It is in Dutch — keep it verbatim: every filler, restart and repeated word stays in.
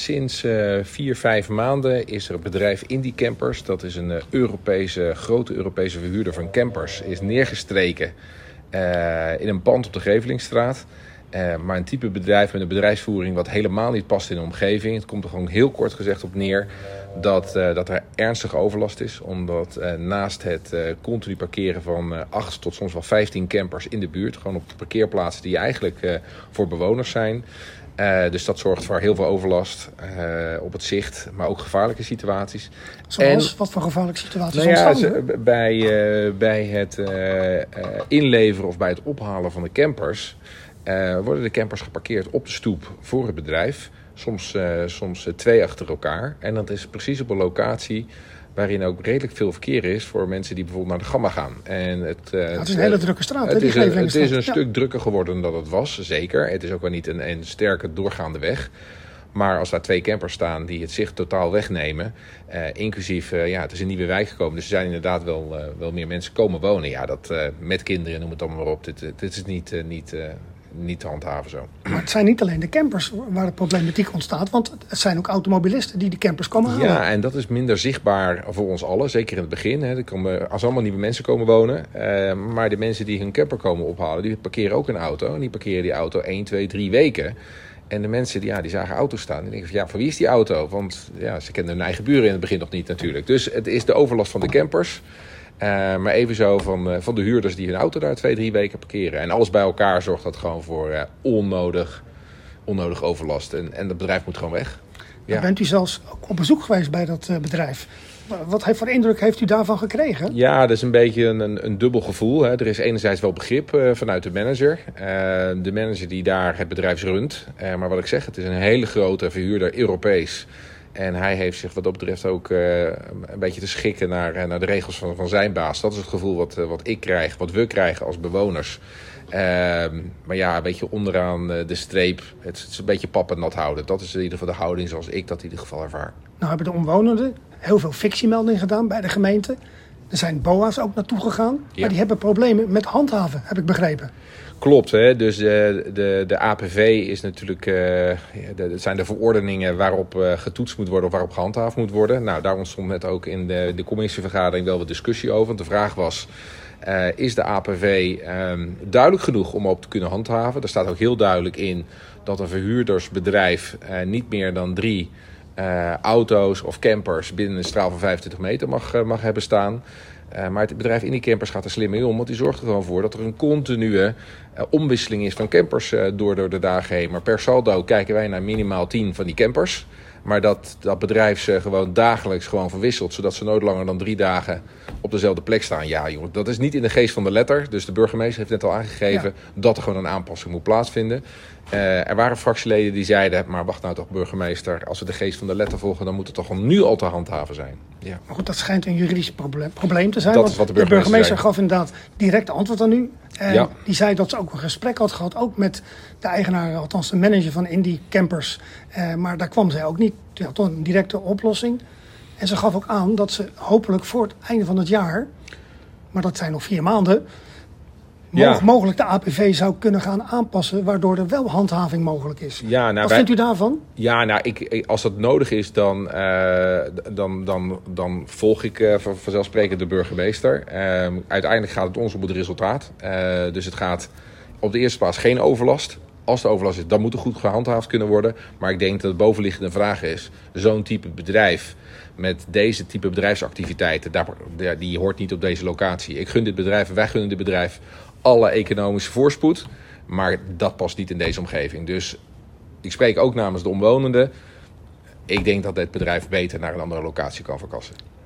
sinds uh, vier, vijf maanden is er een bedrijf Indie Campers. Dat is een uh, Europese, grote Europese verhuurder van campers. Is neergestreken uh, in een pand op de Gevelingstraat. Uh, maar een type bedrijf met een bedrijfsvoering wat helemaal niet past in de omgeving. Het komt er gewoon heel kort gezegd op neer dat, uh, dat er ernstige overlast is. Omdat uh, naast het uh, continu parkeren van uh, acht tot soms wel vijftien campers in de buurt. Gewoon op de parkeerplaatsen die eigenlijk uh, voor bewoners zijn. Uh, dus dat zorgt voor heel veel overlast uh, op het zicht, maar ook gevaarlijke situaties. Zoals? En, wat voor gevaarlijke situaties nou ja, ontstaan er? Bij, uh, bij het uh, uh, inleveren of bij het ophalen van de campers Uh, worden de campers geparkeerd op de stoep voor het bedrijf. Soms, uh, soms uh, twee achter elkaar. En dat is precies op een locatie waarin ook redelijk veel verkeer is voor mensen die bijvoorbeeld naar de Gamma gaan. En het, uh, ja, het is een hele drukke straat. Het, hè, is, een, het is een ja. stuk drukker geworden dan het was, zeker. Het is ook wel niet een, een sterke doorgaande weg. Maar als daar twee campers staan die het zicht totaal wegnemen, uh, inclusief, uh, ja, het is een nieuwe wijk gekomen, dus er zijn inderdaad wel, uh, wel meer mensen komen wonen. Ja, dat uh, met kinderen, noem het allemaal maar op. Dit, dit is niet, uh, niet, uh, niet te handhaven zo. Maar het zijn niet alleen de campers waar de problematiek ontstaat, want het zijn ook automobilisten die de campers komen halen. Ja, en dat is minder zichtbaar voor ons allen, zeker in het begin. Hè. Er komen, als allemaal nieuwe mensen komen wonen, uh, maar de mensen die hun camper komen ophalen, die parkeren ook een auto. En die parkeren die auto één, twee, drie weken. En de mensen die, ja, die zagen auto's staan. Die denken van, ja, van wie is die auto? Want ja, ze kenden hun eigen buren in het begin nog niet natuurlijk. Dus het is de overlast van de campers. Uh, maar evenzo van, uh, van de huurders die hun auto daar twee, drie weken parkeren. En alles bij elkaar zorgt dat gewoon voor uh, onnodig, onnodig overlast. En, en dat bedrijf moet gewoon weg. Ja. Bent u zelfs ook op bezoek geweest bij dat uh, bedrijf? Wat voor indruk heeft u daarvan gekregen? Ja, dat is een beetje een, een, een dubbel gevoel. Hè. Er is enerzijds wel begrip uh, vanuit de manager. Uh, de manager die daar het bedrijf runt. Uh, maar wat ik zeg, het is een hele grote verhuurder, Europees. En hij heeft zich wat dat betreft ook uh, een beetje te schikken naar, uh, naar de regels van, van zijn baas. Dat is het gevoel wat, uh, wat ik krijg, wat we krijgen als bewoners. Uh, maar ja, een beetje onderaan uh, de streep. Het is, het is een beetje pap en nat houden. Dat is in ieder geval de houding zoals ik dat in ieder geval ervaar. Nou hebben de omwonenden heel veel fictiemeldingen gedaan bij de gemeente. Er zijn B O A's ook naartoe gegaan. Ja. Maar die hebben problemen met handhaven, heb ik begrepen. Klopt, hè? Dus de, de, de A P V is natuurlijk, uh, dat zijn de verordeningen waarop uh, getoetst moet worden of waarop gehandhaafd moet worden. Nou, daar ontstond net ook in de, de commissievergadering wel wat discussie over. Want de vraag was, uh, is de A P V um, duidelijk genoeg om op te kunnen handhaven? Er staat ook heel duidelijk in dat een verhuurdersbedrijf uh, niet meer dan drie uh, auto's of campers binnen een straal van vijfentwintig meter mag, uh, mag hebben staan. Uh, maar het bedrijf Indie Campers gaat er slim mee om, want die zorgt er gewoon voor dat er een continue uh, omwisseling is van campers uh, door, door de dagen heen. Maar per saldo kijken wij naar minimaal tien van die campers. Maar dat, dat bedrijf ze gewoon dagelijks gewoon verwisselt, zodat ze nooit langer dan drie dagen op dezelfde plek staan. Ja, jongen, dat is niet in de geest van de letter. Dus de burgemeester heeft net al aangegeven ja. dat er gewoon een aanpassing moet plaatsvinden. Uh, er waren fractieleden die zeiden, maar wacht nou toch burgemeester, als we de geest van de letter volgen, dan moet het toch al nu al te handhaven zijn. Ja. Maar goed, dat schijnt een juridisch probleem, probleem te zijn. Dat want is wat de burgemeester, de burgemeester gaf inderdaad direct antwoord aan u. En ja. die zei dat ze ook een gesprek had gehad, ook met de eigenaar, althans de manager van Indie Campers. Uh, maar daar kwam zij ook niet. Die had toch een directe oplossing. En ze gaf ook aan dat ze hopelijk voor het einde van het jaar, maar dat zijn nog vier maanden, ja. mogelijk de A P V zou kunnen gaan aanpassen, waardoor er wel handhaving mogelijk is. Ja, nou, Wat wij, vindt u daarvan? Ja, nou, ik, als dat nodig is, dan, uh, dan, dan, dan volg ik uh, vanzelfsprekend de burgemeester. Uh, uiteindelijk gaat het ons om het resultaat. Uh, dus het gaat op de eerste plaats geen overlast. Als er overlast is, dan moet er goed gehandhaafd kunnen worden. Maar ik denk dat het bovenliggende vraag is, zo'n type bedrijf met deze type bedrijfsactiviteiten, daar, die hoort niet op deze locatie. Ik gun dit bedrijf, wij gunnen dit bedrijf alle economische voorspoed, maar dat past niet in deze omgeving. Dus ik spreek ook namens de omwonenden. Ik denk dat dit bedrijf beter naar een andere locatie kan verkassen.